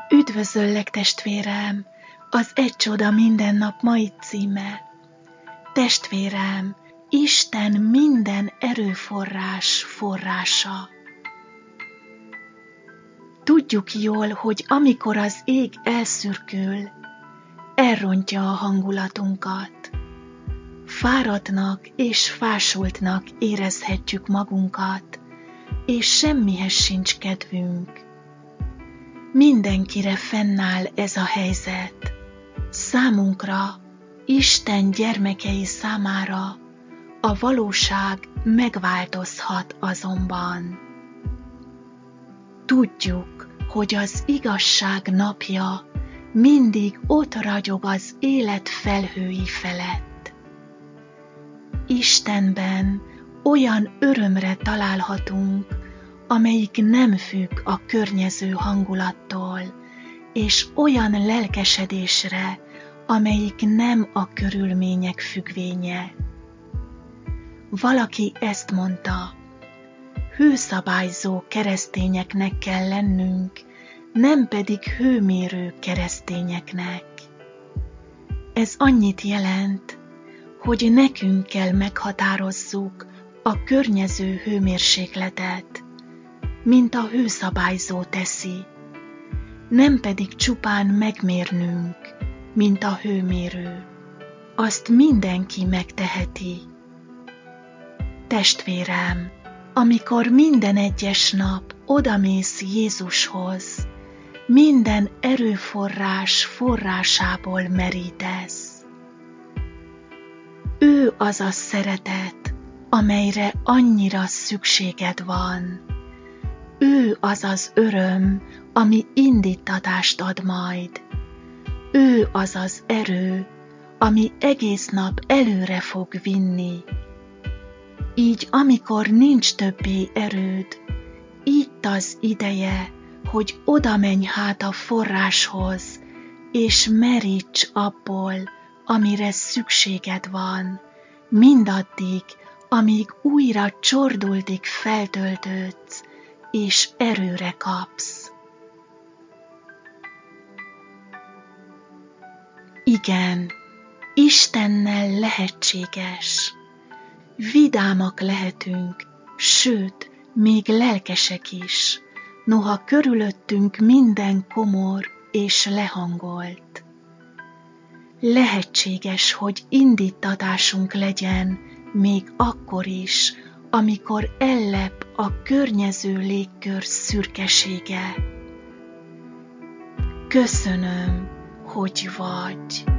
Üdvözöllek, testvérem, az Egy csoda minden nap mai címe. Testvérem, Isten minden erőforrás forrása. Tudjuk jól, hogy amikor az ég elszürkül, elrontja a hangulatunkat. Fáradtnak és fásultnak érezhetjük magunkat, és semmihez sincs kedvünk. Mindenkire fennáll ez a helyzet. Számunkra, Isten gyermekei számára a valóság megváltozhat azonban. Tudjuk, hogy az igazság napja mindig ott ragyog az élet felhői felett. Istenben olyan örömre találhatunk, amelyik nem függ a környező hangulattól, és olyan lelkesedésre, amelyik nem a körülmények függvénye. Valaki ezt mondta: hőszabályzó keresztényeknek kell lennünk, nem pedig hőmérő keresztényeknek. Ez annyit jelent, hogy nekünk kell meghatározzuk a környező hőmérsékletet, mint a hőszabályzó teszi, nem pedig csupán megmérnünk, mint a hőmérő. Azt mindenki megteheti. Testvérem, amikor minden egyes nap odamész Jézushoz, minden erőforrás forrásából merítesz. Ő az a szeretet, amelyre annyira szükséged van. Ő az az öröm, ami indítatást ad majd. Ő az az erő, ami egész nap előre fog vinni. Így amikor nincs többé erőd, itt az ideje, hogy oda menj hát a forráshoz, és meríts abból, amire szükséged van, mindaddig, amíg újra csordultig feltöltődsz, és erőre kapsz. Igen, Istennel lehetséges. Vidámak lehetünk, sőt, még lelkesek is, noha körülöttünk minden komor és lehangolt. Lehetséges, hogy indítatásunk legyen még akkor is, amikor ellep a környező légkör szürkesége. Köszönöm, hogy vagy.